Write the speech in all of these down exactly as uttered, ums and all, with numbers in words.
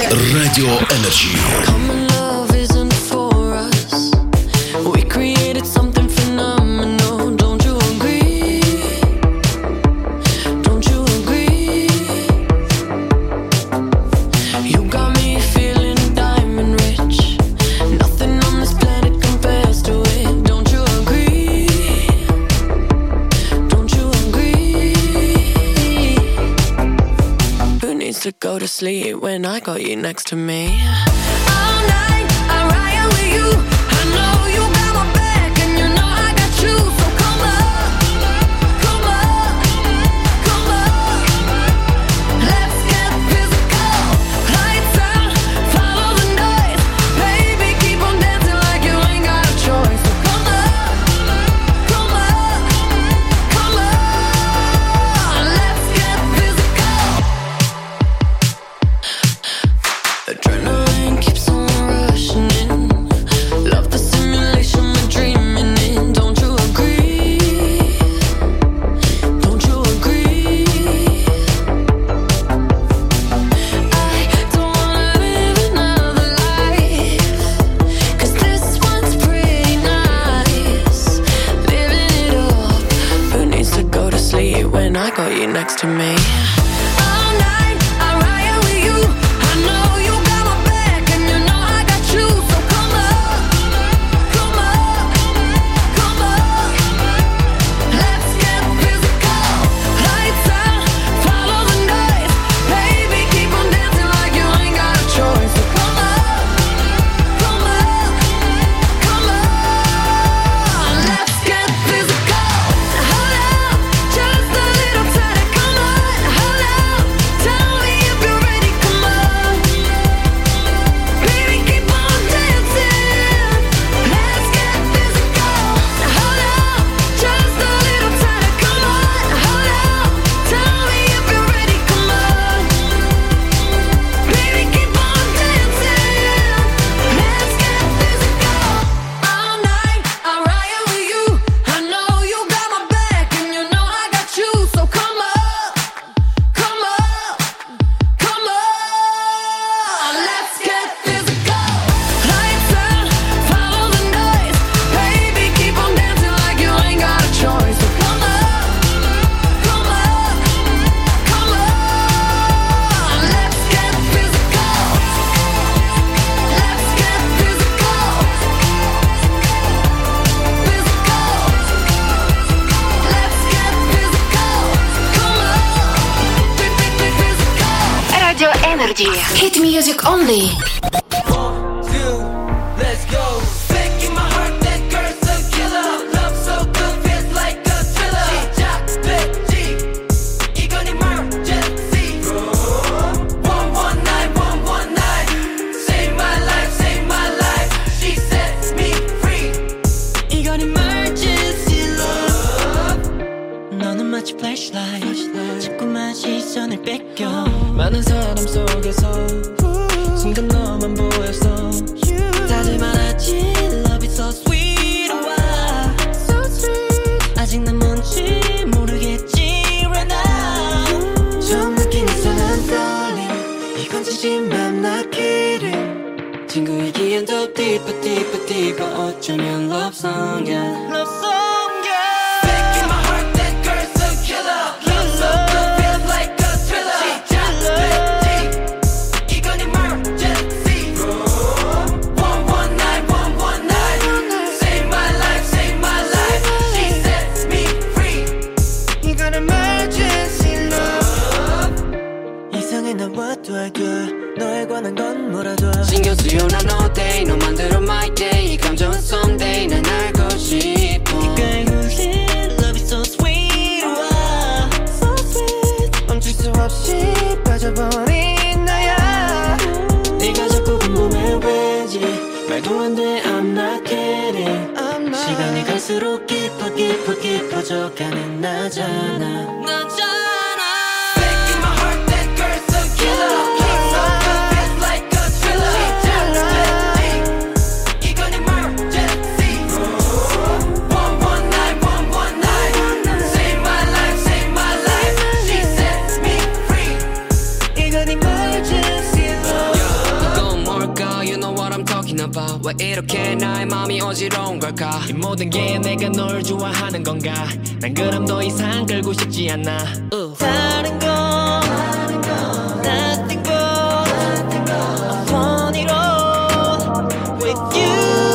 Radio Energy. Common love isn't for us. We created something phenomenal. Don't you agree? Don't you agree? You got me feeling diamond rich. Nothing on this planet compares to it. Don't you agree? Don't you agree? Who needs to go to sleep when I got you next to me? All night I ride with you. I know you got my back and you know I got you. So come up, come up, come up. Let's get physical. Lights out, follow the noise. Baby, keep on dancing like you ain't got a choice. So come up, come up, come on. Let's get physical. Adrenaline keeps on rushing in. Love the simulation we're dreaming in. Don't you agree? Don't you agree? I don't wanna live another life, 'cause this one's pretty nice. Living it up. Who needs to go to sleep when I got you next to me? All night I ride with you. I know you got my back and you know I got you. So come up, come up, come up. Let's get physical. Lights out, follow the noise. Baby, keep on dancing like you ain't got a choice. So come up, come up, come on. Let's get physical. Hold up, just a little tighter. Come on, hold up. Tell me if you're ready. Come on, baby, keep on dancing. Let's get physical. Hold up, just a little tighter. Come on, hold up. Tell me if you're ready. Come on, baby, keep on dancing. Let's get physical. All night I ride with you. I know you got my back and you know I got you. So come up, come up, come on. Let's get physical. Lights out, follow the noise. Baby, keep on dancing like you ain't got a choice. So come up, come up, come on. Let's get physical. Let's get physical. Physical. Let's get physical. Come on. Physical. Radio Energy. Hit music only. Let's go. Back in my heart, that girl's a killer. Love so good, feels like a thriller. 시작, 백지, 이건 emergency. one one nine, one one nine. Save my life, save my life. She sets me free. 이건 emergency love. 너는 마치 flashlight 자꾸만 시선을 뺏겨 많은 사람 속에서 순간 너만 보였어 다들 말하지 love is so sweet why so sweet 아직 난 뭔지 모르겠지 right now 처음 느낀 이상한 떨림 이건 진심만 낳기를 친구이기엔 더 deeper deeper deeper 어쩌면 love song이야 love song yeah Back in my heart, that girl's a killer. Love so good, feels like a thriller. 시작, 백지, 이건 emergency. one one nine, one one nine. Save my life, save my life. She sets me free. 이건 emergency love 이상해 나 what do I do 너에 관한 건 뭐라도 신경 쓰여 난 all day 너만 들어 my day 이 감정은 someday 난 알고 싶어 귓가에 울린 love is so sweet wow. so sweet 멈출 수 없이 빠져버린 나야 네가 자꾸 궁금해 왜지 말도 안 돼 I'm not kidding I'm not. 시간이 갈수록 깊어 깊어 깊어져가는 나잖아 나잖아 Back in my heart, that girl's a killer. Love so good, feels like a thriller. 시작, 백지, 이건 emergency. one one nine, one one nine. Save my life, save my life. She sets me free. 이건 emergency love 왜 이렇게 나의 맘이 어지러운 걸까 이 모든 게 내가 널 좋아하는 건가 난 그럼 더 이상 끌고 싶지 않아 uh. 다른 건 nothing but a funny road with you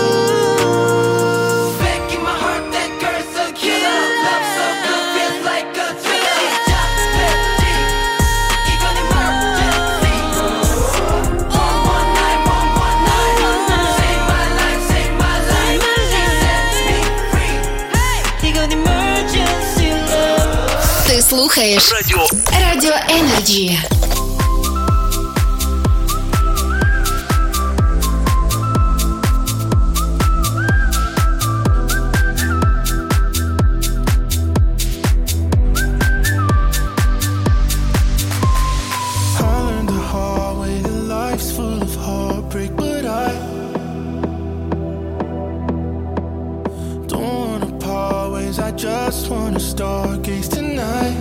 Back in my heart that girl's so killer Love so good feels like a thriller 시작 뱉지 이건 emergency one one nine one one nine Save my life save my life She sets me free 이건 emergency love Ти слухаєш Радіо Радіо Energy. Just wanna stargaze tonight.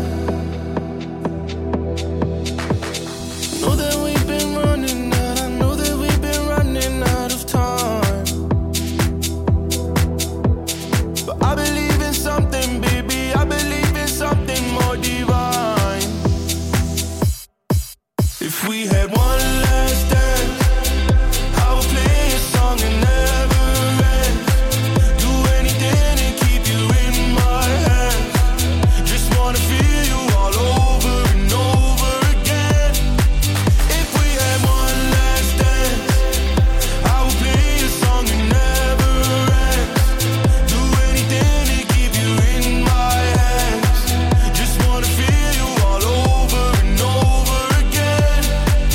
Know that we've been running out. I know that we've been running out of time. But I believe in something, baby. I believe in something more divine. If we had one last dance, I would play a song and never end. Do anything to keep you in my hands. Just wanna feel you all over and over again. If we had one last dance, I would play a song and never end. Do anything to keep you in my hands. Just wanna feel you all over and over again.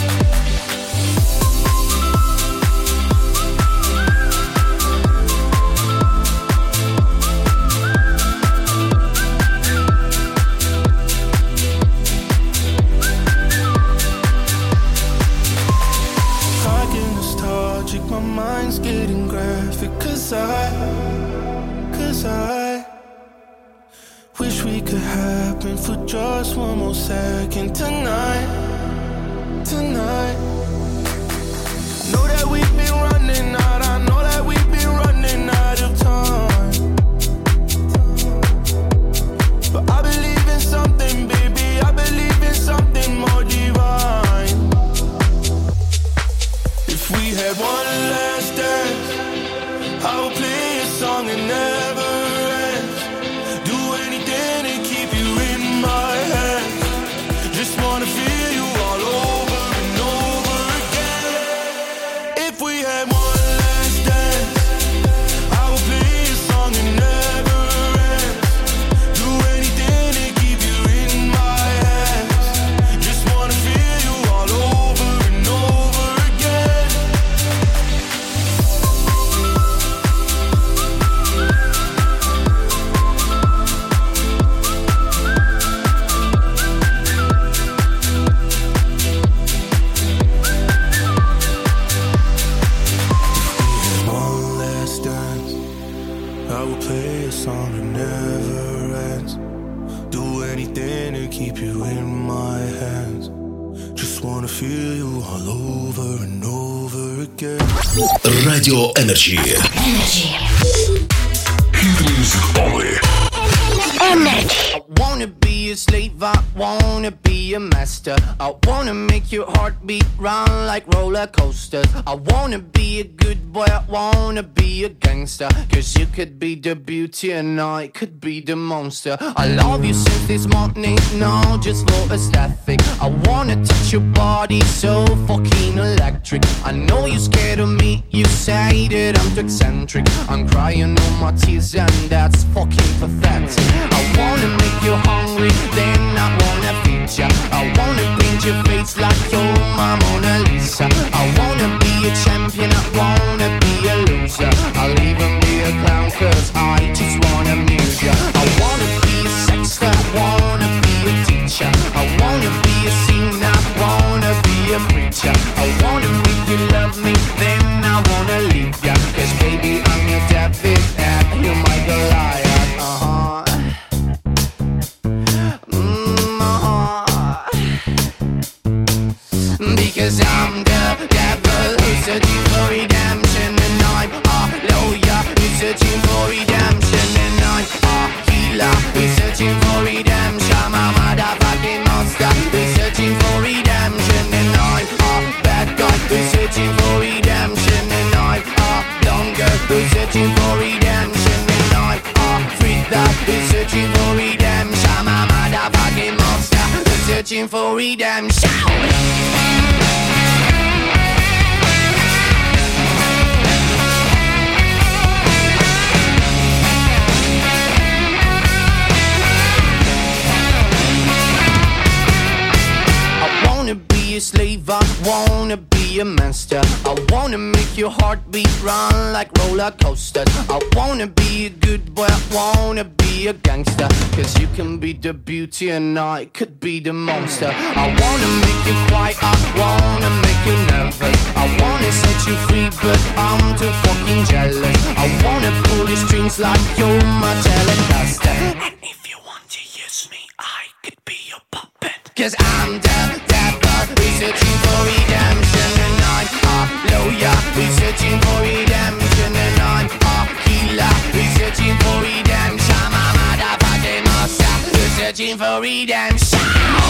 I get nostalgic, my mind's getting graphic. Cause I, cause I wish we could happen for just one more second tonight, tonight. Know that we've been running out, I know that we've been running out of time. But I believe in something, baby, I believe in something more divine. If we had one last dance, I would play a song and never end. Do anything to keep you in my hands. Just wanna feel you all over and over again. If we had one last dance, I would play a song and never end. Do anything to keep you in my hands. Just wanna feel you all over and over again. One last dance, I will play a song that never ends. Do anything to keep you in my hands. Just wanna feel you all over and over again. Радіо Energy. Energy. Music only. Energy. I wanna be a slave, I wanna be a master. I wanna make your heartbeat run like roller coasters. I wanna be a good boy, I wanna be a gangster. Cause you could be the beauty and I could be the monster. I love you since this morning, no, just for aesthetic. I wanna touch your body so fucking electric. I know you're scared of me, you say that I'm too eccentric. I'm crying on my tears and that's fucking pathetic. I wanna make you hungry, then I wanna feed ya. I wanna paint your face like you're my Mona Lisa. I wanna be a champion, I wanna be a loser. I'll even be a clown cause I just wanna amuse ya. I wanna be a sexter, I wanna be a teacher. I wanna be a singer, I wanna be a preacher. I wanna make you love me, then I wanna leave ya. Cause baby I'm your David and you're my Goliath. Uh-huh. Because I'm the devil who's searching for redemption, and I'm searching for redemption. A slave, I wanna be a master. I wanna make your heartbeat run like roller coasters. I wanna be a good boy, I wanna be a gangster. Cause you can be the beauty and I could be the monster. I wanna make you quiet, I wanna make you nervous. I wanna set you free but I'm too fucking jealous. I wanna pull your strings like you're my Telecaster. And if you want to use me, I could be your puppet. Cause I'm the devil, we're searching for redemption. And I'm a lawyer, we're searching for redemption. And I'm a healer, we're searching for redemption. I'm a motherfucking monster, we're searching for redemption.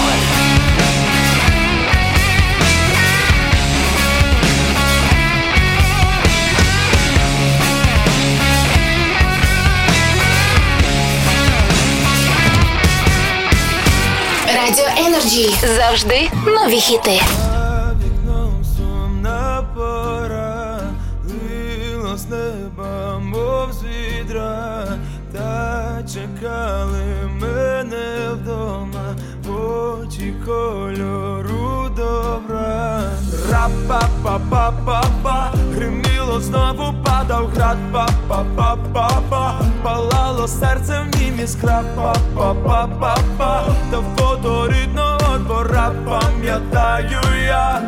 Радіо Energy. Завжди нові хіти. За вікном сумна пора, лило з неба, мов з відра, та чекали мене вдома, очі кольору добра. Ра-па-па-па-па-па, гриміло, знову падав град, па-па-па-па-па, палало серцем мім іскра, па-па-па-па-па, та фото рідного двора пам'ятаю я.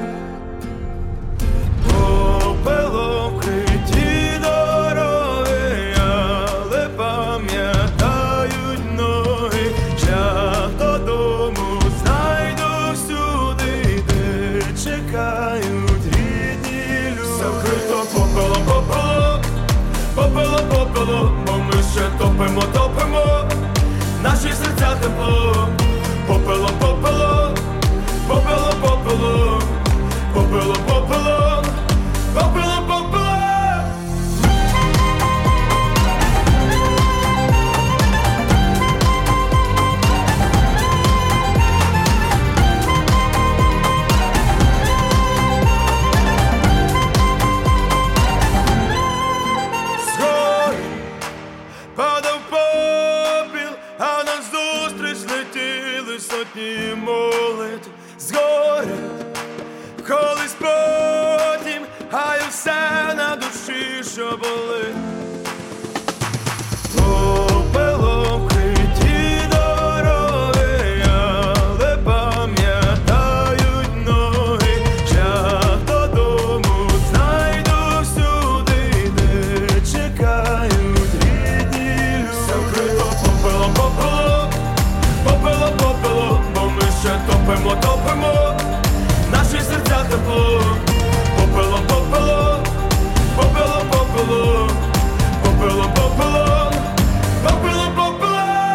Попелом вкриті дороги, але пам'ятають ноги, шлях додому знайду всюди, де чекають рідні люди. Закрито попелом, попелом, попелом, попелом, бо ми ще топимо, топимо наші серця теплом. Попелом, попелом, попелом, попелом, попелом, попелом, попелом, попелом. Згори падав попіл, а назустріч летіли сотні молитв. Згори колись потім, а й все на душі, що болить. Попелом вкриті дороги, але пам'ятають ноги, шлях додому знайду всюди, де чекають рідні люди. Закрито попелом, попелом, попелом, попелом, бо ми ще топимо, топимо наші серця тепло. Попелом, попелом, попелом, попелом, попелом, попелом, попелом, попелом.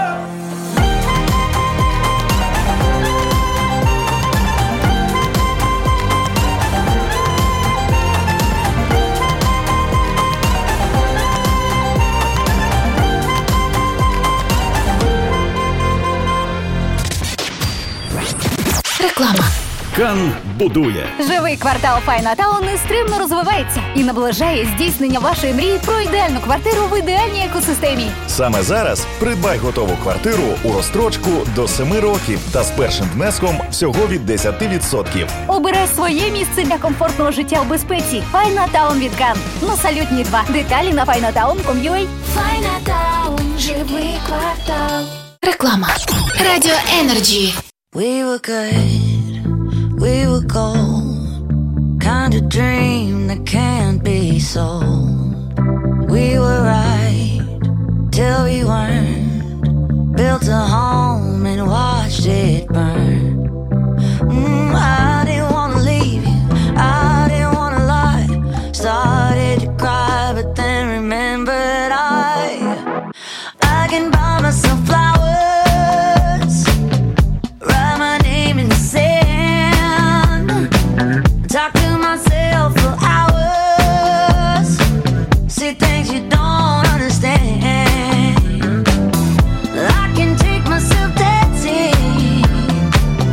Реклама. Кан будує. Живий квартал Файнатаун нестримно розвивається і наближає здійснення вашої мрії про ідеальну квартиру в ідеальній екосистемі. Саме зараз придбай готову квартиру у розстрочку до семи років та з першим внеском всього від десять відсотків. Обирай своє місце для комфортного життя у безпеці. Файнатаун від Кан. На Салютній два. Деталі на файнатаун крапка ком ю а. Файнатаун. Живий квартал. Реклама. Радіо Energy. We were good, we were gold, kind of dream that can't be sold. We were right till we weren't, built a home and watched it burn. Mm, I didn't wanna leave you, I didn't wanna lie, started to cry but then remembered I, I can buy myself flowers. Talk to myself for hours, see things you don't understand. I can take myself dancing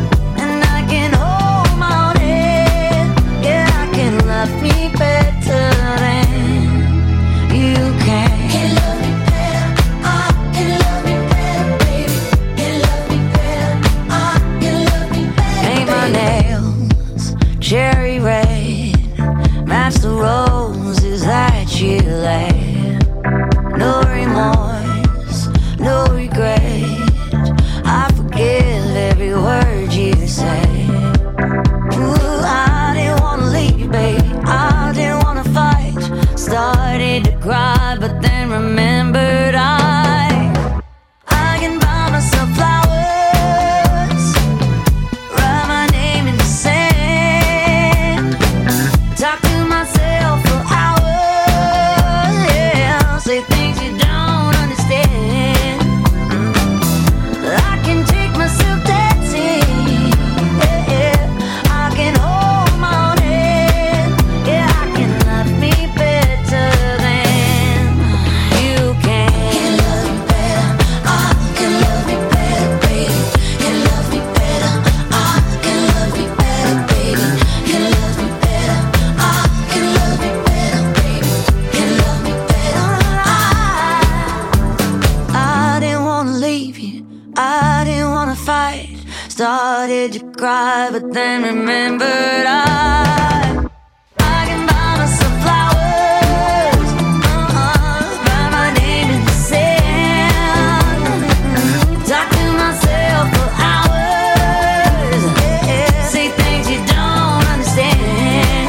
I didn't wanna fight, started to cry, but then remembered I I can buy myself flowers, uh-uh, write my name in the sand, talk to myself for hours, yeah, say things you don't understand.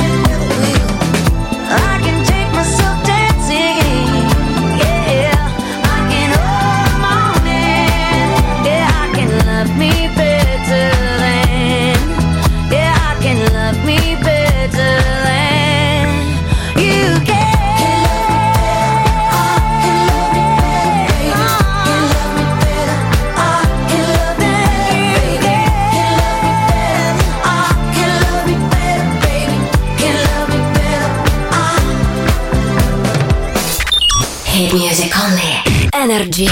I can take myself dancing, yeah, I can hold the morning, yeah, I can love me better than, yeah, I can love me better than you can. Hit music only. Energy.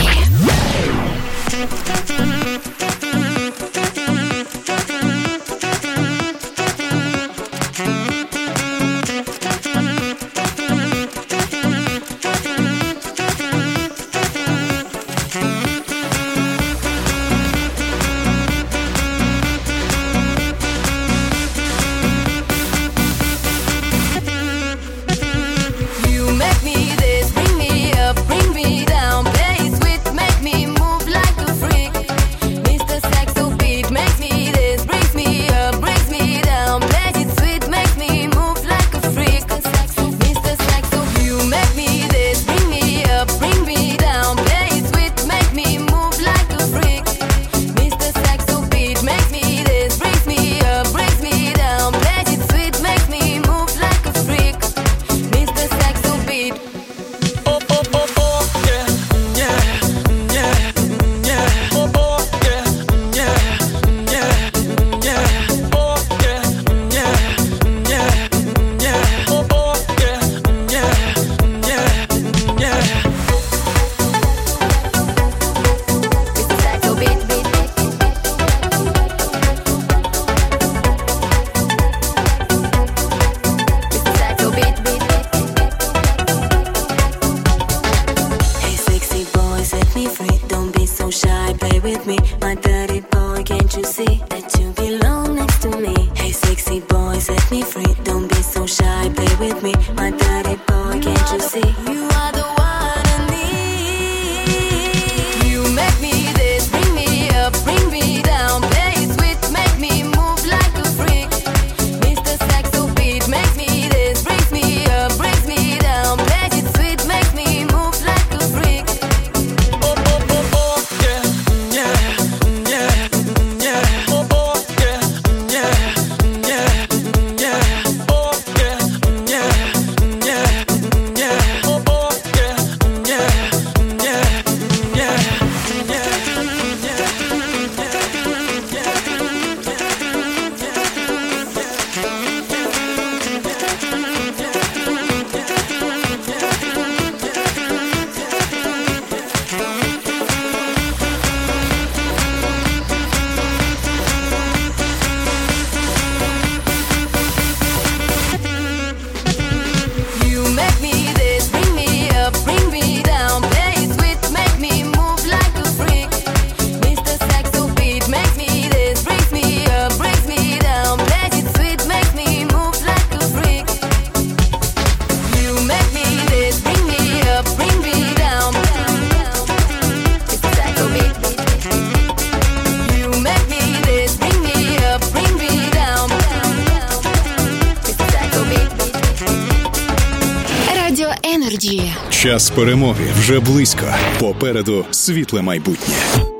You make me this, bring me up, bring me down, play it sweet, make me move like a freak. Mister Saxo beat makes me this, brings me up, brings me down, play it sweet, makes me move like a freak. Mister Saxo, you make me this, bring me up, bring me down, play it sweet, make me move like a freak. Mister Saxo beat makes me this, brings me up, brings me down, play it sweet, makes me move like a freak. Mister Saxo beat. Oh, oh, oh, oh, yeah, yeah, yeah, yeah. Oh, oh, yeah, yeah, yeah, yeah. Oh, yeah, yeah, yeah, yeah. Oh, oh, yeah, yeah, yeah, yeah. Mister Saxo beat, beat, beat. Mister Saxo beat, beat, beat. Hey sexy boy, set me free. Don't be so shy, play with me. My dirty boy, can't you see that you belong next to me? Hey sexy boy, set me free. Don't be so shy, play with me. My dirty boy, can't you see? You are the one I need. You make me this, bring me up, bring me down, play it sweet, make me move like a freak. Mister Saxo beat makes me this, brings me up, brings me down, play it sweet, makes me move like a freak. Oh, oh, oh, oh, yeah, yeah, yeah, yeah. Oh, oh, yeah, yeah, yeah, yeah. Oh, yeah, yeah, yeah, yeah. Oh, oh, yeah, yeah, yeah, yeah, You make me this, bring me up, bring me down, play it sweet, make me move like a freak. Mister Saxo beat makes me this, brings me up, brings me down, play it sweet, makes me move like a freak. You make me this, bring me up, bring me down. Mister Saxo beat, you make me this, bring me up, bring me down. Mister Saxo beat. Радіо Енерджі. Час перемоги вже близько. Попереду світле майбутнє.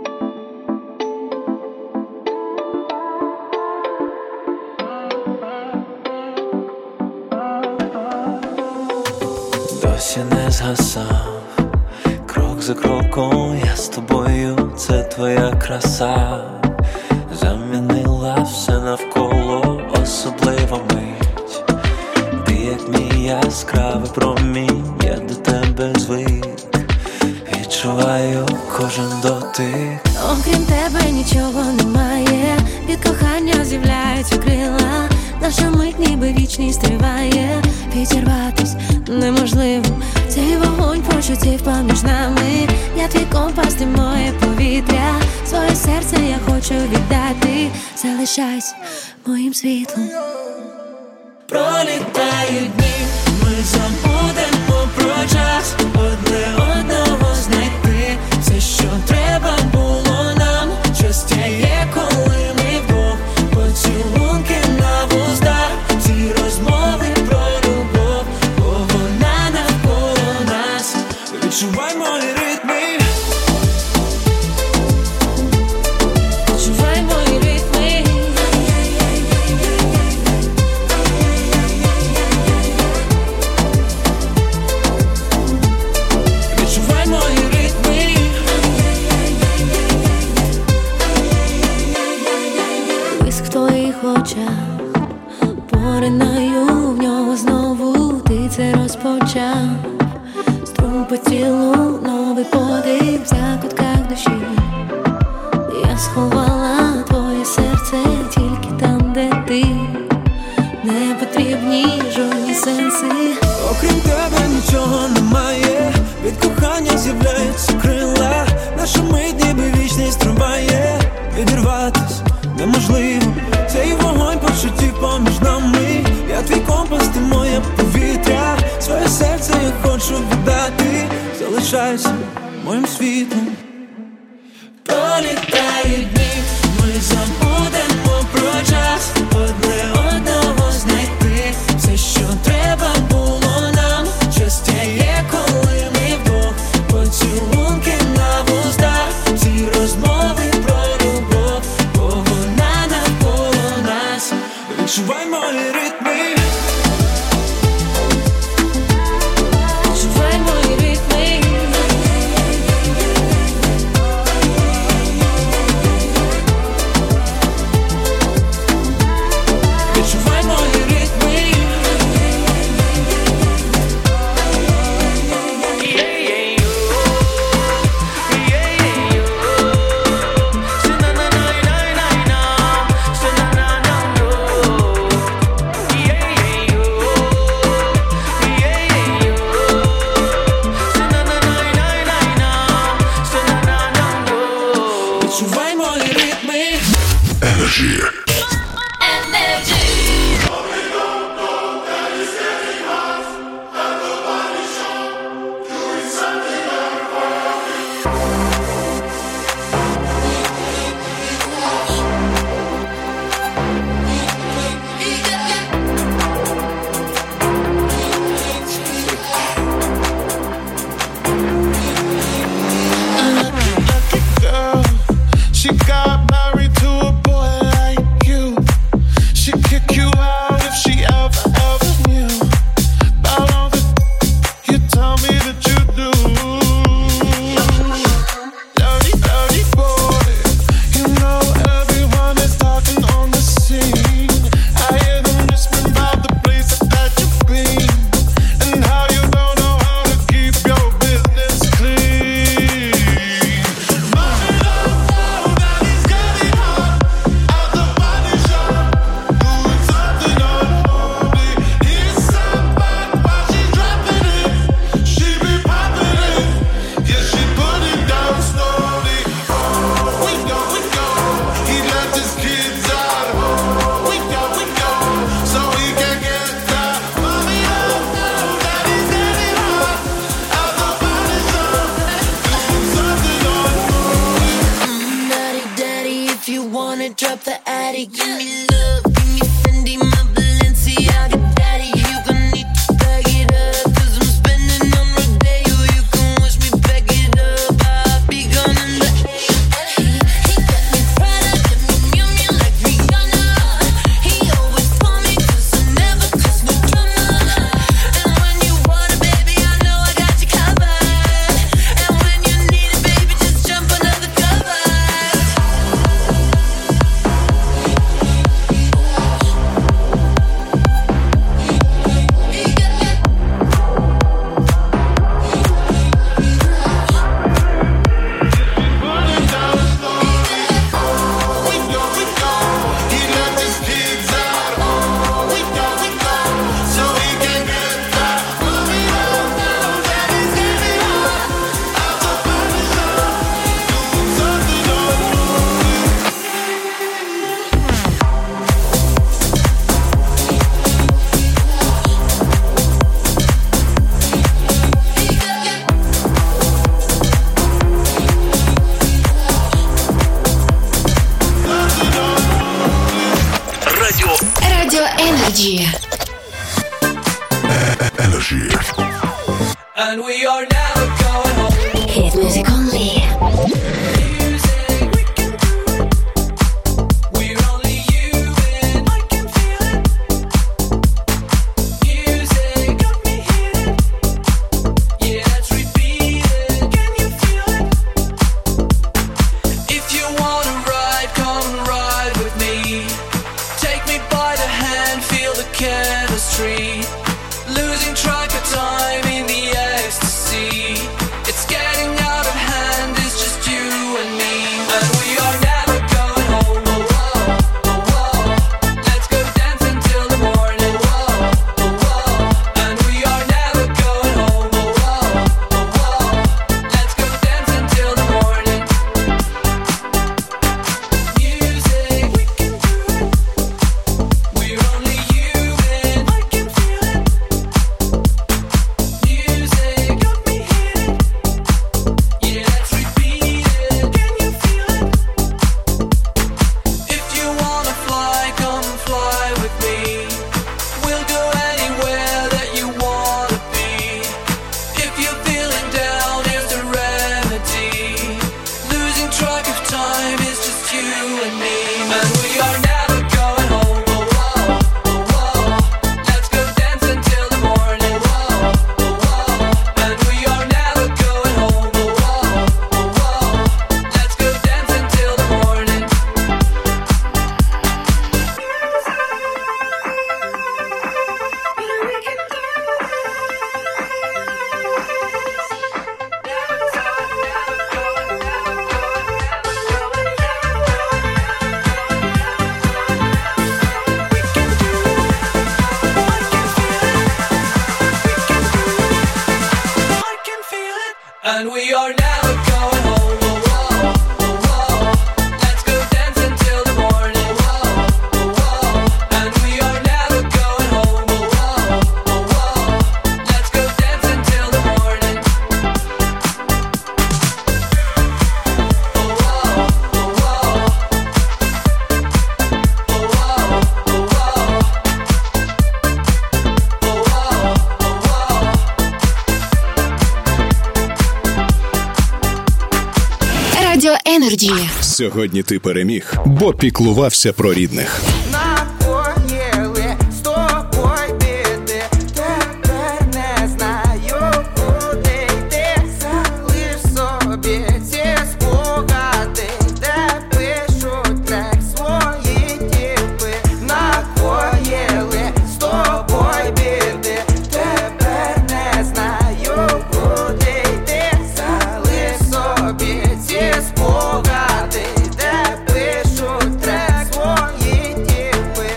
Досі не згасав, крок за кроком я з тобою, це твоя краса. Замінила все навколо, особлива мить. Ти як мій яскравий промінь, я до тебе звик. Відчуваю кожен дотик. Окрім тебе нічого немає. Від кохання з'являються крила. Наша мить ніби вічність триває. Відірватись неможливо. Цей вогонь почуттів поміж нами. Я твій компас, ти моє повітря. Своє серце я хочу віддати. Залишайся моїм світлом. Пролітають дні, ми забудемо про час, одне одного знайти. Все, що треба було нам, щастя є, коли ми вдвох. Поцілунки на вустах, ці розмови про любов, бо вона навколо нас. Відчувай мої ритми. Відчувай мої ритми. Відчувай мої ритми. Блиск в твоїх очах, поринаю в нього знову. Ти це розпочав. Струм по тілу, новий подих в закутках душі. Я сховала твоє серце тільки там, де ти. Не потрібні жодні сенси. Окрім тебе нічого немає. Від кохання з'являються крила. Наша мить ніби вічність триває. Відірватись неможливо. Цей вогонь почуттів поміж нами. Я твій компас, ти моє повітря. Своє серце я хочу віддати. Залишайся моїм світлом. Пролітають дні, ми забудемо про час, одне одного знайти. Все, що треба було нам, щастя є, коли ми вдвох. Поцілунки на вустах, ці розмови про любов, бо вона навколо нас. Відчувай мої ритми. Відчувай мої ритми. Відчувай мої ритми. Відчувай мої ритми. Energy. Girl, she got married to a boy like you. She'd kick you out if she ever, ever knew about all the you tell me that you do. Dirty, dirty boy, you know everyone is talking on the scene. I hear them whispering about the places that you've been and how you don't know how to keep your business clean. Mommy don't know that he's getting hot at the body shop, doing something unholy. He's sat back while she's dropping it. She be popping it, yeah, she put it down slowly. Oh, we go, we go. He left his kids out. Oh, we go, we go. So he can get that. Mommy don't know that he's getting hot at the body shop, doing something unholy. Daddy, daddy, if you wanna drop the attic, give me love, give me Fendi, my Balenciaga, daddy. You gon' need to bag it up, 'cause I'm spending on Rodeo. You can wish me back it up, I'll be gone in the He, he got me Prada, got me Miu Miu like Rihanna. He always for me 'cause I never cause no drama. And when you want it, baby, I know I got you covered. And when you need it, baby, just jump under the covers. Energy. Energy. And we are never going home. Hit music only. Losing track of time in the ecstasy. It's getting out of hand, it's just you and me. And we are never going home. Oh, oh, oh, oh. Let's go dance until the morning. Oh, oh, oh. And we are never going home. Oh, oh, oh, oh. Let's go dance until the morning. Music, we can do it. We're only human. I can feel it. Music got me hitting. Yeah, let's repeat it. Can you feel it? If you wanna fly, come fly with me. We'll go anywhere that you wanna be. If you're feeling down, here's the remedy. Losing track of time is just you and me. And we are never going home. Oh, oh, oh, oh. Let's go dance until the morning. Oh, oh, oh. And we are never going home. Oh, oh, oh, oh. Let's go dance until the morning. I can feel it. And we are never going home. Oh, oh, oh, oh. Let's go dance until the morning. Oh, oh, oh. And we are never going home. Oh, oh, oh, oh. Let's go dance until the morning. Oh, oh, oh, oh. Oh, oh, oh, oh. Радіо Energy. Сьогодні ти переміг, бо піклувався про рідних. Накоїли з тобою біди, тепер не знаю, куди йти. Залиш собі ці спогади, де пишуть трек свої тіпи. Накоїли з тобою біди, тепер не знаю, куди йти. Залиш собі ці спогади, де пишуть трек свої тіпи.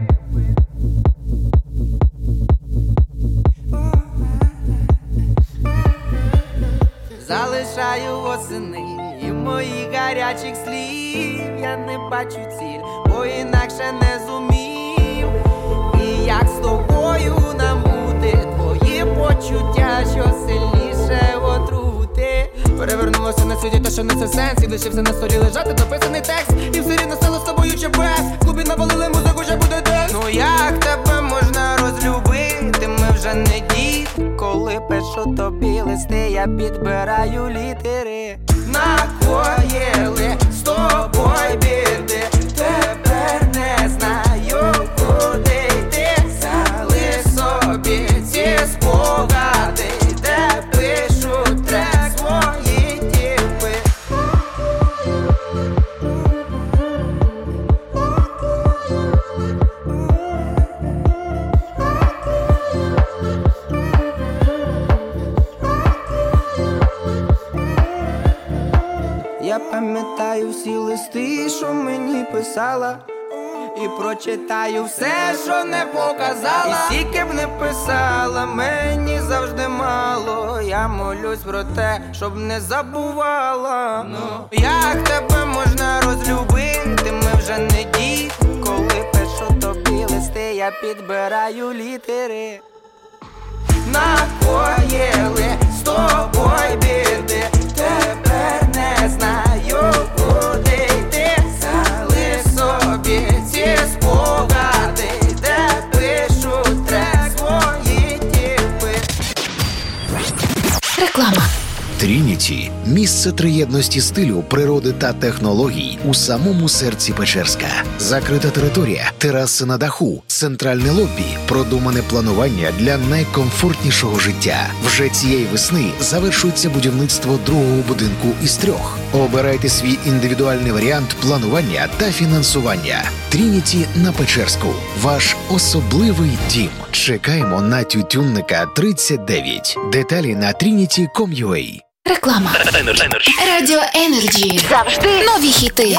Залишаю восени і моїх гарячих слів. Я не бачу ціль, бо інакше не зумів. І як з тобою нам бути, твої почуття, що сильніше отрути. Перевернулося на світі те, що несе сенс, і лишився на столі лежати дописаний текст. І все рівно стало з тобою чи без. В клубі навалили музику, вже буде десь. Ну як тебе можна розлюбити, ми вже не діти. Коли пишу тобі листи, я підбираю літери. Накоїли з тобою біди, тепер не знаю, куди йти. Залиш собі ці спогади, де пишуть трек свої тіпи. Я пам'ятаю всі листи, що мені писала, і прочитаю все, що не показала. І скільки б не писала, мені завжди мало. Я молюсь про те, щоб не забувала. Ну, як тебе можна розлюбити, ми вже не діти. Коли пишу тобі листи, я підбираю літери. Накоїли з тобою біди, тепер не знаю, куди йти. Залиш собі ці спогади, де Місце триєдності стилю, природи та технологій у самому серці Печерська. Закрита територія, тераси на даху, центральне лобі, продумане планування для найкомфортнішого життя. Вже цієї весни завершується будівництво другого будинку із трьох. Обирайте свій індивідуальний варіант планування та фінансування. Трініті на Печерську. Ваш особливий дім. Чекаємо на Тютюнника тридцять дев'ять. Деталі на трініті крапка ком крапка ю а. Реклама. Радіо Енерджі. Завжди нові хіти.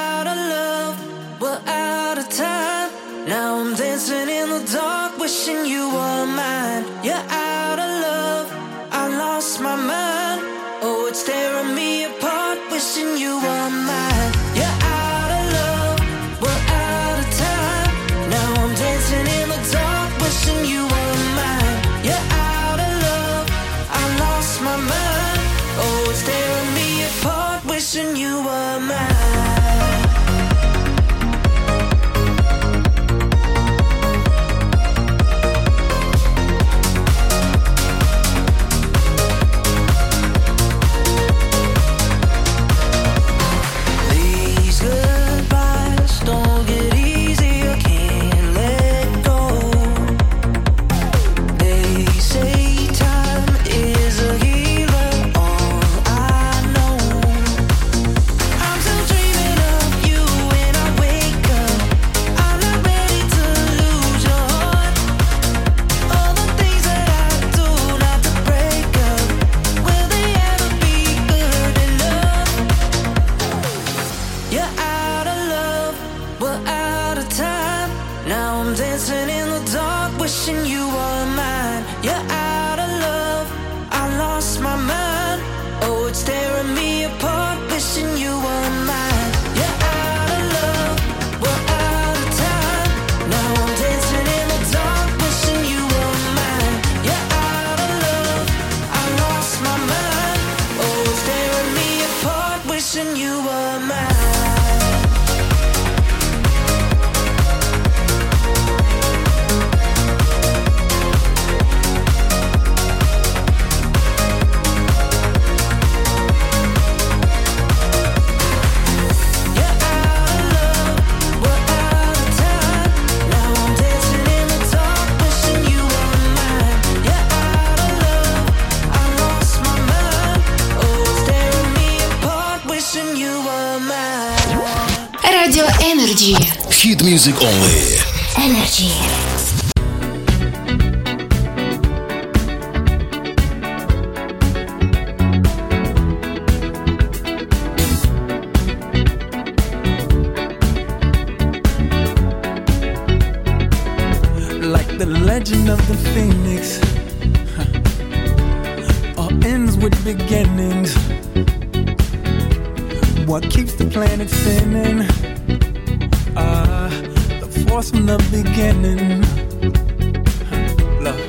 Now I'm dancing in the dark, wishing you were mine. You're out of love, I lost my mind. Oh, it's tearing me apart, wishing you were mine. You're out of love, we're out of time. Now I'm dancing in the dark, wishing you were mine. You're out of love, I lost my mind. Oh, it's tearing me apart, wishing you were mine. Радіо Енерджі. Hit music only. Енерджі. Like the legend of the phoenix, huh. All ends with beginnings. What keeps the planet spinning? Ah, uh, the force from the beginning. Huh. Love.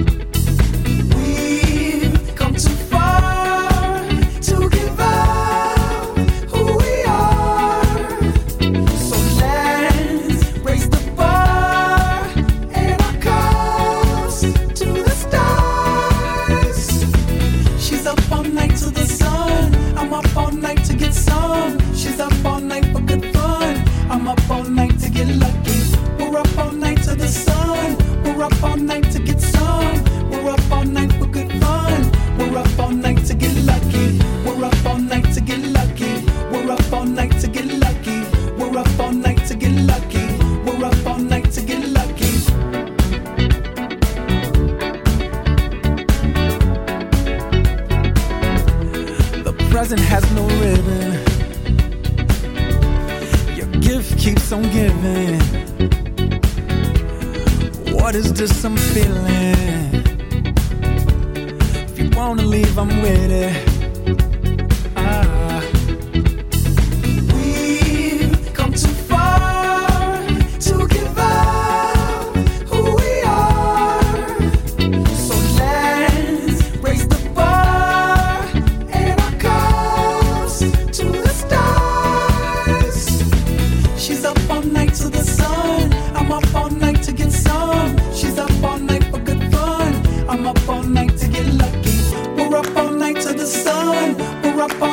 We've come too far to give up who we are. So let's raise the bar and our cups to the stars. She's up all night to the sun. I'm up all night to get some. She's up all night for good fun. I'm up all night to get lucky. We're up all night to the sun. We're up all night to get some. We're up all night for good fun. We're up all night to get lucky. We're up all night to get lucky. We're up all night to get lucky. We're up all night to get lucky. We're up all night to get lucky. The present has no ribbon. Your gift keeps on giving. What is this I'm feeling? If you wanna leave, I'm with it. Ah. We've come too far to give up who we are. So let's raise the bar and our cups to the stars. She's up all night to the sun. I'm up all night to get some. She's up all night for good fun. I'm up all night to get lucky. We're up all night to the sun. We're up all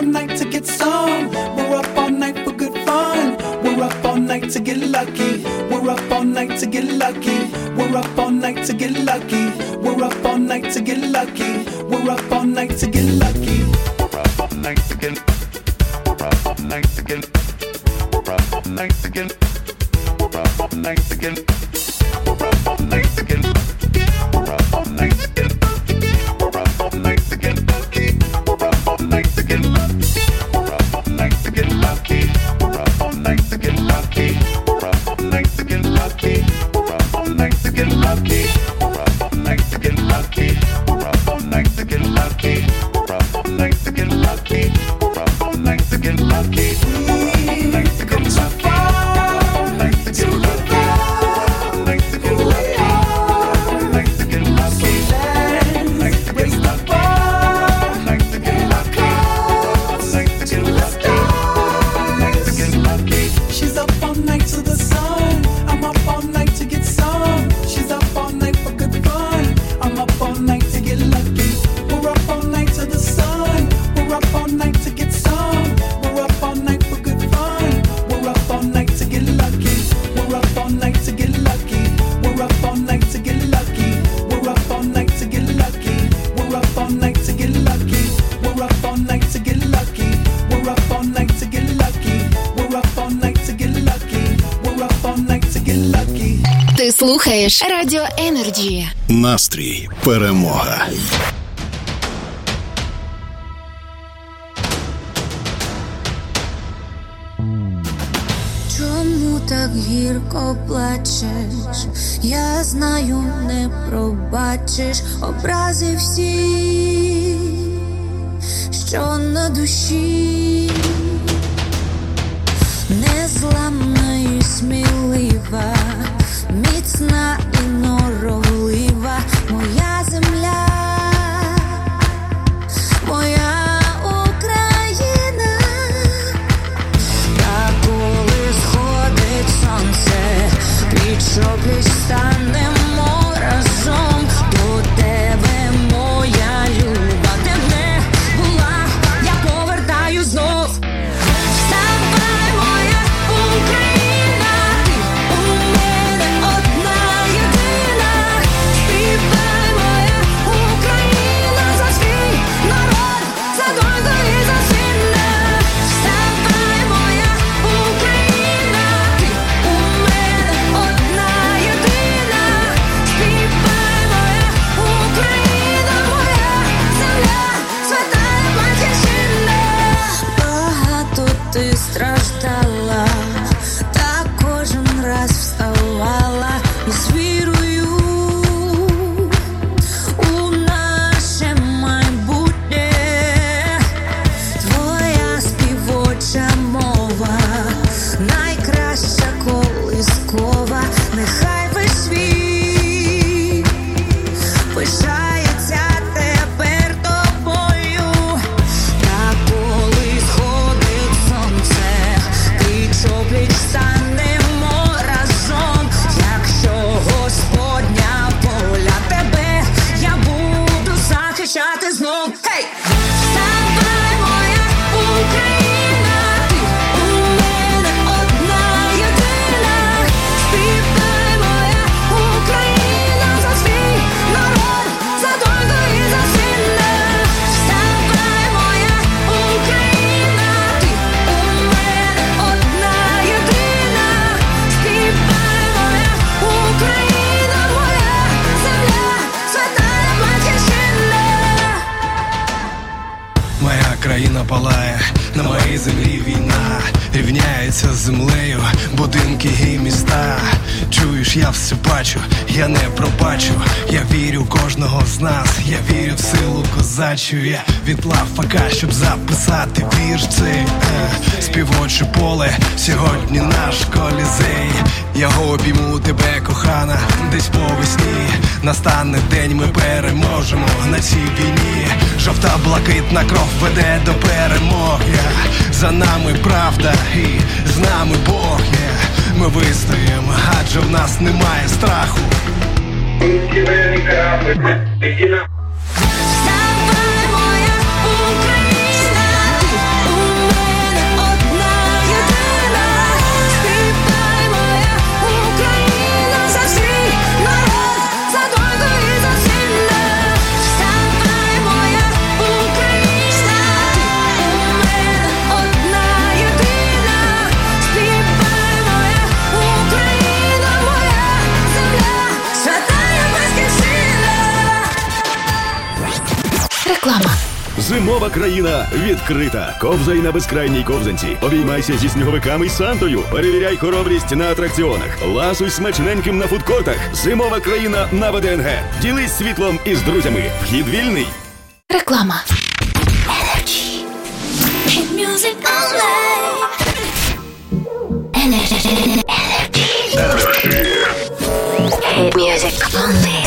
night to get lucky. We're up all night to get lucky. We're up all night to get lucky. We're up all night to get lucky. We're up all night to get lucky. We're up all night to get. We're up all night to get. We're up all night to get. We're up all night to get. We're up all night to get. We're up all night to get. We're up all night to get lucky. We're up all night to get lucky. We're up all night to get lucky. We're up all night to get lucky. We're up all night to get lucky. We're up all night to get lucky. We're up all night to get lucky. We're up all night to get lucky. We're up all night to get lucky. We're up all night to get lucky. We come so far to get back. Who we are. So let's raise the bar and our cause to the stars. She's up all night to the sun. I'm up all night to get some. She's up all night for good fun. I'm up all night to get lucky. We're up all night to the sun. We're up all night to get some. We're up all night for good fun. We're up all night to get lucky. We're up all night to get lucky. We're up all night to get lucky. We're up all night to get lucky. We're up all night to get lucky. We're up all night to get lucky. We're up all night to get lucky. We're up all night to get lucky. We're up all night to get lucky. Ти слухаєш Радіо Енерджі. Настрій перемога. Чому так гірко плачеш? Я знаю, не пробачиш образи всі, що на душі. Незламна і смілива, міцна і норовлива моя земля, моя Україна. Та коли сходить сонце, пліч-о-пліч станемо разом. До тебе, моя люба, де б не була, я повертаю знов. Вставай, моя Україна, ти у мене одна єдина. Співай, моя Україна, за свій народ, за доньку і за сина. Вставай, моя Україна, ти у мене одна єдина. Співай, моя Україна, моя земля, свята батьківщина. Багато ти страждала, та кожен раз вставала із вірою у наше майбутнє. Твоя співоча мова, найкраща колискова, нехай весь світ пишається тепер тобою. Та коли сходить сонце, пліч-о-пліч станемо разом. Якщо Господня воля, тебе я буду захищати знов. Гей! Вставай, моя Україна, ти у мене одна єдина. Співай, моя Україна, за свій народ, за доньку і за сина. Вставай, моя Україна, ти у мене одна єдина. Співай, моя Україна, моя земля, свята батьківщина. Моя країна палає, на моїй землі війна. Рівняється з землею будинки і міста. Чуєш, я все бачу, я не пробачу. Я вірю в кожного з нас, я вірю в силу козачу. Я відклав фака, щоб записати вірш цей е, співоче поле, сьогодні наш колізей. Я обійму тебе, кохана, десь по весні. Настане день, ми переможемо на цій війні. Жовта блакитна кров веде до перемоги. За нами правда і з нами Бог є. Ми вистоїмо, адже в нас немає страху. Вставай, моя Україна, ти у мене одна єдина. Співай, Зимова країна відкрита. Ковзай на безкрайній ковзанці. Обіймайся зі сніговиками й Сантою. Перевіряй хоробрість на атракціонах. Ласуй смачненьким на фудкортах. Зимова країна на ВДНГ. Ділись світлом із друзями. Вхід вільний. Реклама. Hit music only. Energy. Hit music only.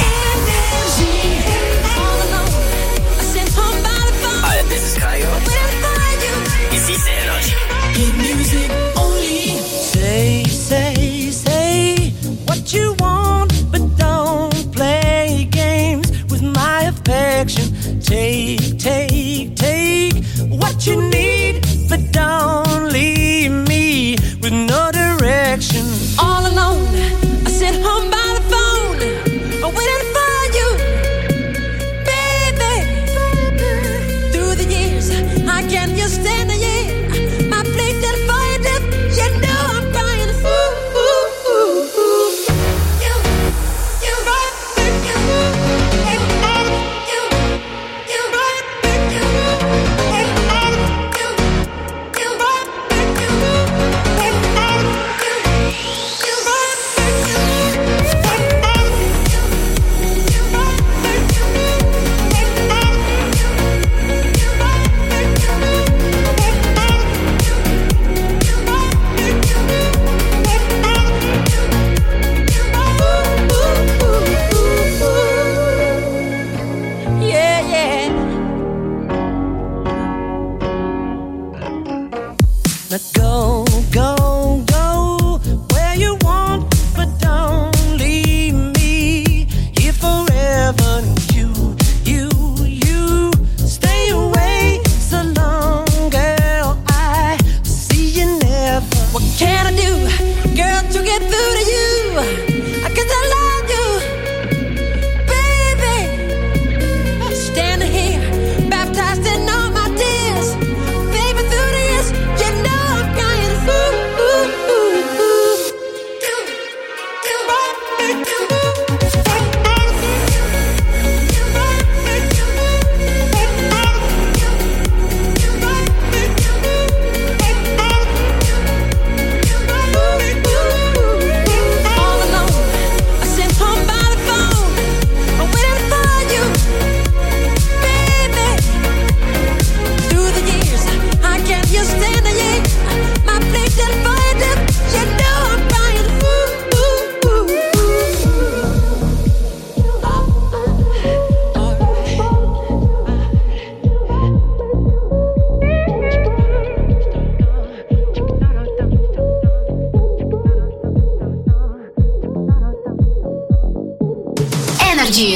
Hi, this is Kyle. This is Energy. Hit music only. Say, say, say what you want, but don't play games with my affection. Take, take, take what you need, but don't leave me with no direction. All alone, I sit home by the phone, I'm waiting for you, baby. Through the years, I can't just stand the year. My place is for you, dip. You know I'm crying. Ooh, ooh, ooh, ooh. You, you, you, yeah, yeah. Now go, go, go where you want, but don't leave me here forever. You, you, you stay away so long, girl. I see you never. What can I do, girl, to get through to you? I guess I love you, baby. Standing here, baptized in all my tears, baby. Through the years, you know I'm crying. Ooh, ooh, ooh, ooh. You, you, all alone, I sit home by the phone, I'm waiting for you, baby. Through the years, I can't just stand the year. My place is for you, dip. You know I'm crying. Ooh, ooh, ooh, Energy.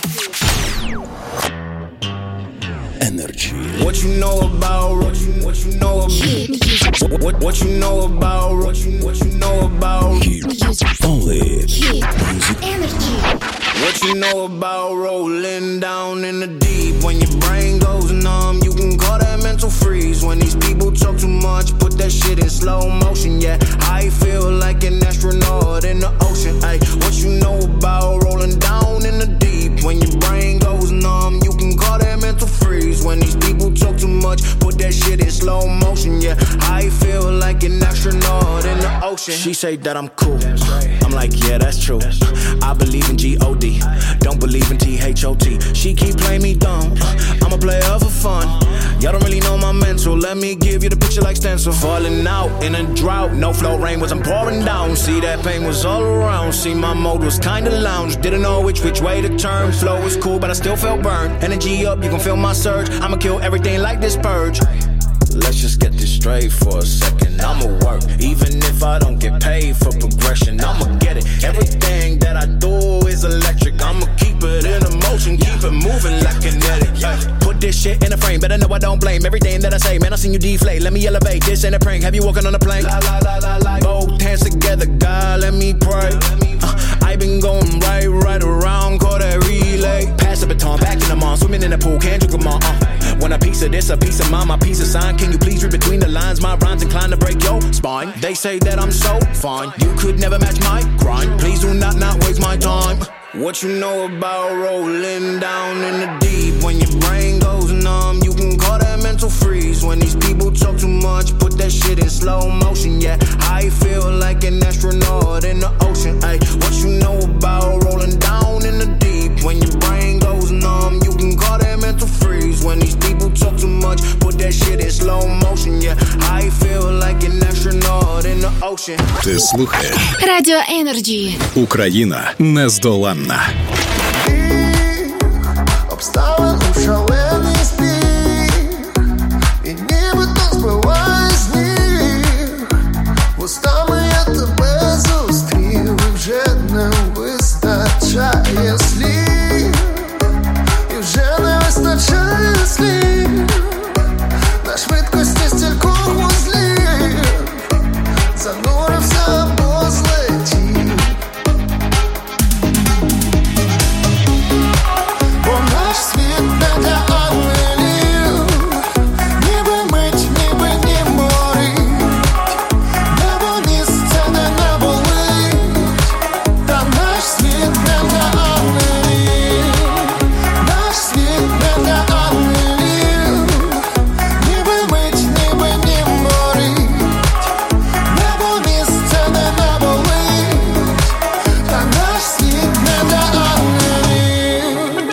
Energy. What you know about what you what you know about what, what what you know about what you what you know about Only. Energy. what you know about rolling down in the deep. When your brain goes numb, you can call that mental freeze. When these people talk too much, put that shit in slow motion. Yeah, I feel like an astronaut in the ocean. Ay, what you know about rolling down in the deep? When your brain goes numb, you can call that mental freeze. When these people talk too much, put that shit in slow motion. Yeah, I feel like an astronaut in the ocean. She say that I'm cool. I'm like, yeah, that's true. I believe in G O D, don't believe in T H O T. She keep playing me dumb. I'm a player for fun. Y'all don't really know my mental. Let me give you the picture like stencil. Falling out in a drought, no flow, rain wasn't pouring down. See, that pain was all around. See, my mode was kinda lounge. Didn't know which which way to turn. Flow was cool, but I still felt burned. Energy up, you can feel my surge. I'ma kill everything like this purge. Let's just get this straight for a second. I'ma work, even if I don't get paid for progression. I'ma get it. Everything that I do is electric. I'ma keep it in motion, keep it moving like kinetic. Yeah. Put this shit in a frame, better know I don't blame everything that I say. Man, I seen you deflate. Let me elevate. This ain't a prank. Have you walking on a plane? La, la, la, la, la. Both hands together, God, let me pray. Uh, I been going right, right around, call that relay. Pass the baton, back in the mall, swimming in the pool, can't drink them all. Uh. Want a piece of this, a piece of mine, my piece of sign. Can you please read between the lines? My rhymes inclined to break your spine. They say that I'm so fine, you could never match my grind. Please do not not waste my time. What you know about rolling down in the deep? When your brain goes numb, you can call that mental freeze. When these people talk too much, put that shit in slow motion. Yeah, I feel like an astronaut in the ocean. Ay, what you know about rolling down in the deep? When your brain goes numb, you can call that mental freeze. When these people talk too much, put that shit in slow motion. Yeah, I feel like an astronaut in the ocean. Ти слухаєш Радіо Energy. Україна нездоланна. Обставин у шалений спів, і нібито збиває сніг. Вустами я тебе зустрів, і вже не вистачає слів, і вже не вистачає слів. На швидкості стількох вузлів занурився або злетів. Бо наш світ не для ангелів, ніби мить, ніби ні морить. Небо місце, де не болить. Та наш світ не для ангелів, наш світ не для ангелів, ніби мить, ніби ні морить. Небо місце, де не болить. Та наш світ не для ангелів.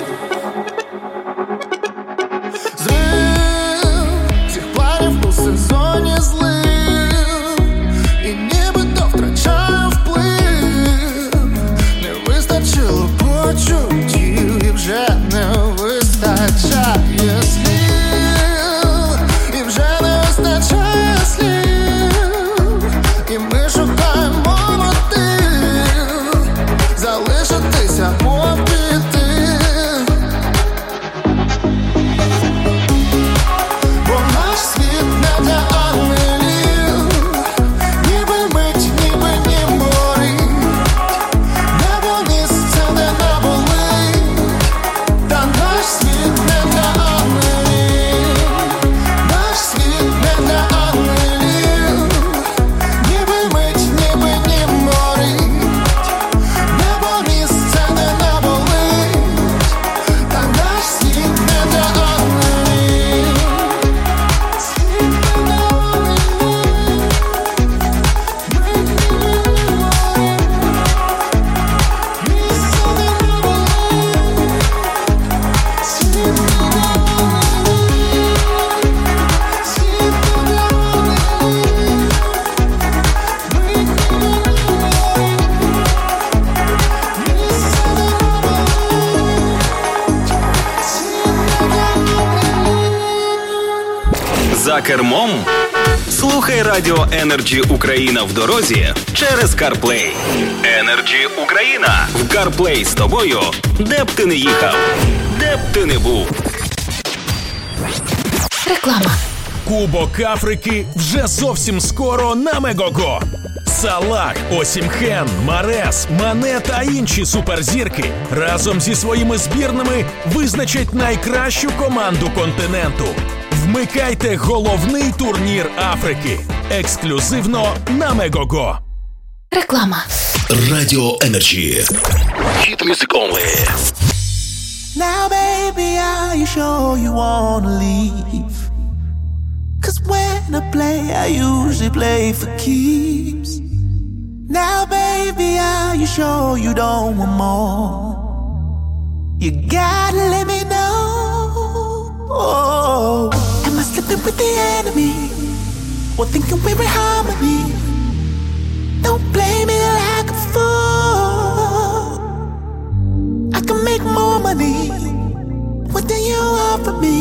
Зрив цих планів у сезоні злив, і нібито втрачаю вплив. Не вистачило почуттів, і вже не вистачає слів, і вже не вистачає слів. І ми шукаємо мотив залишитися або піти. Бо наш світ не для ангелів, ніби мить, ніби ні морить. Небо місце, де не болить. Та наш світ не для ангелів, наш світ не для ангелів, ніби мить, ніби ні морить. Небо місце, де не болить. Та наш світ не для ангелів. Світ не для ангелів. Місце, де не болить. Світ не для ангелів. Світ не для ангелів. За кермом слухай Радіо Energy Україна в дорозі через CarPlay. Energy Україна в CarPlay з тобою, де б ти не їхав, де б ти не був. Реклама. Кубок Африки вже зовсім скоро на Мегого. Салах, Осімхен, Марес, Мане та інші суперзірки разом зі своїми збірними визначать найкращу команду континенту. Вмикайте головний турнір Африки. Ексклюзивно на Мегого. Реклама. Радіо Energy. Hit music only. Now, baby, are you sure you wanna leave? Cause when I play, I usually play for keeps. Now, baby, are you sure you don't want more? You gotta let me know. Oh, am I slipping with the enemy? Or thinking we're in harmony? Don't play me like a fool. I can make more money. What do you offer me?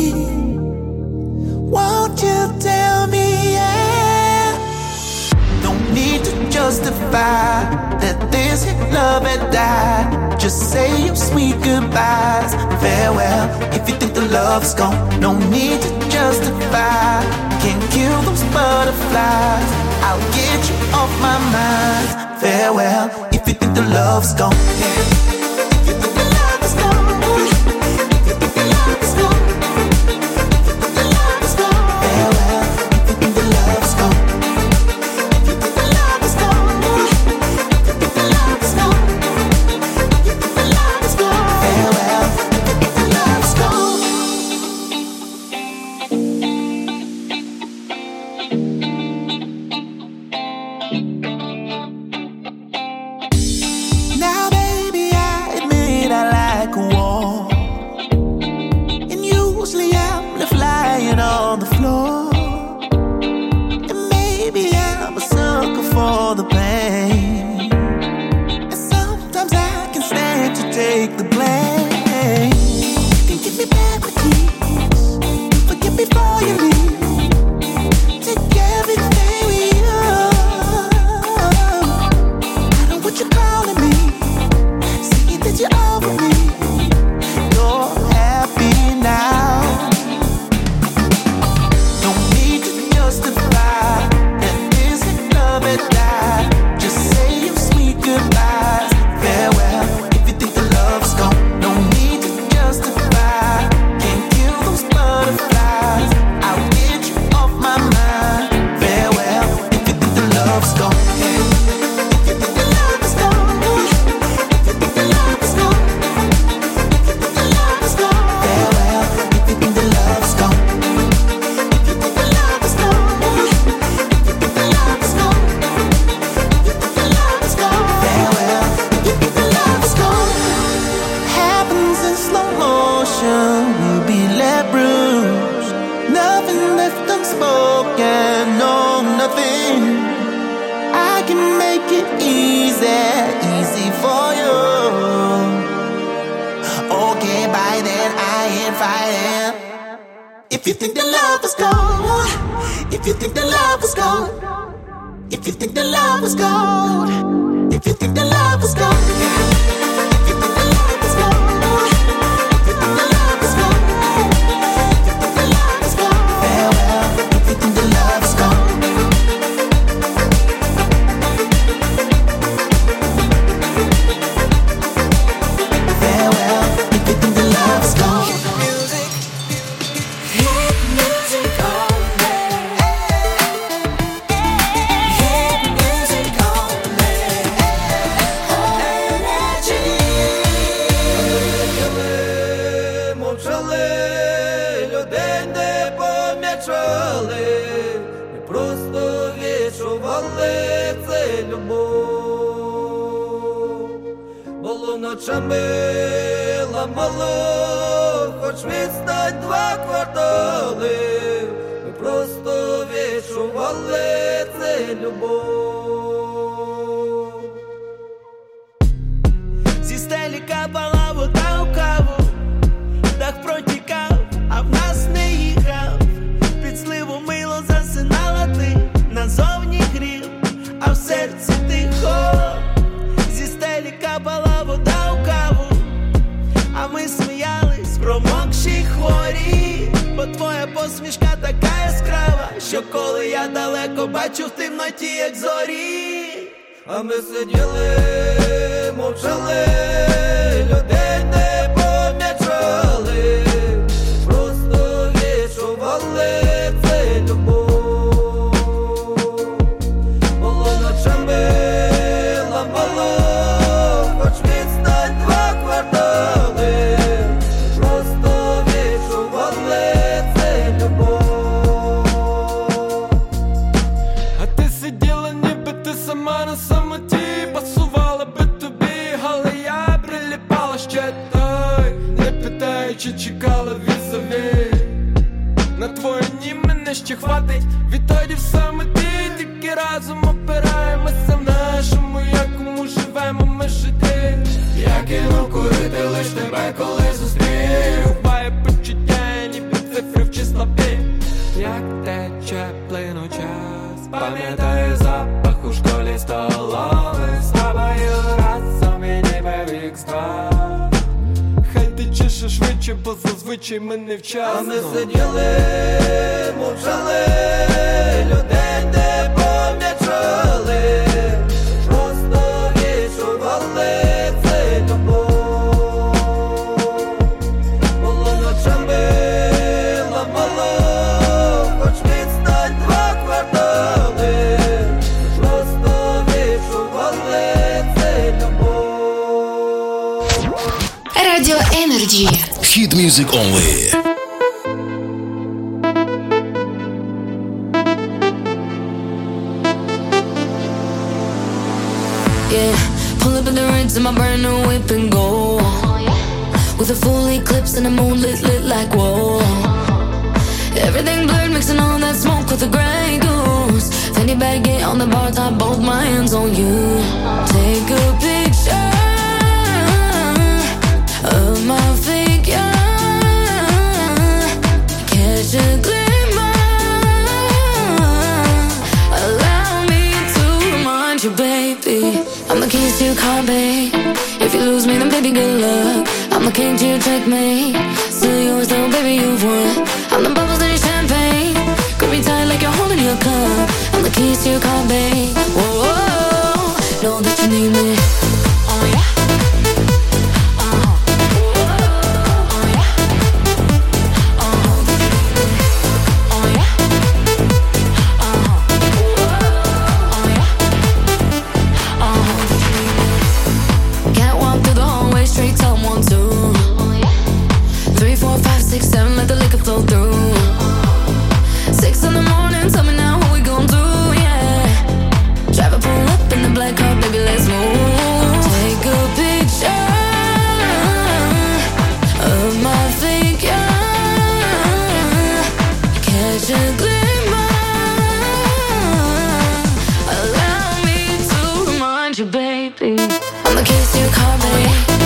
Won't you tell me, yeah? Don't need to justify that this love had died. Just say your sweet goodbyes, farewell. If you think the love's gone, no need to justify. Can't kill those butterflies. I'll get you off my mind, farewell. If you think the love's gone, yeah. If you think the love is gone, if you think the love is gone. it easy for you. Okay, by then I ain't fighting. If you think the love is gone, if you think the love is gone, if you think the love is gone, if you think the love is gone, if you think the love is gone, if you think the love is gone, if you think the love is gone, farewell. If you think the love is gone. Ночами ламало, хоч відстань два квартали, ми просто відчували це любов. Зі стелі капала вода у каву, дах протікав, а в нас не їхав. Під сливу мило засинала ти, назовні грів, а в серці тихо. Зі стелі капала вода у каву, а ми сміялись, промокші хворі. Бо твоя посмішка така яскрава, що коли я далеко бачу в темноті, як зорі. А ми сиділи, мовчали, людей не помічали, просто відчували це любов. Було ночами ламало, хоч відстань два квартали, просто відчували це любов. А ти сиділа, ніби ти сама на самоті, пасувала би тобі, але я приліпала ще той, не питаючи, чекала візові. На твої ні мене ще хватить, відтоді в самоті, тільки разом опираємося в нашому, якому живемо ми жити. Я кинув курити лиш тебе, коли зустрів, буває почуття, ніби цифри в числопі. Як тече плину час, пам'ятаю запах у школі столової, з тобою разом і ніби вік два. Хай тече ще швидше, бо зазвичай ми невчасно. А ми сиділи, мовчали, людей не помічали, просто відчували це любов. Було ночами ламало, хоч відстань два квартали, просто відчували це любов. Радіо Energy. Hit music only. Yeah, pull up in the Ritz in my brand new whip and go. With a full eclipse and the moon lit, lit like whoa. Everything blurred, mixing all that smoke with the Grey Goose. Fanny baggy on the bar top, both my hands on you. Take a picture of my figure, catch a glimmer. Allow me to remind you, baby, I'm the keys to your car, babe. If you lose me, then baby, good luck. I'm the king to your checkmate. Still yours, though, baby, you've won. I'm the bubbles in your champagne. Grip me tight like you're holding your cup. I'm the keys to your car, babe. Whoa, whoa, know that you need me. Oh yeah. Seven, let the liquor flow through. Six in the morning, tell me now what we gon' do, yeah. Drive a pull up in the black car, baby, let's move. baby. I'ma kiss you, call me.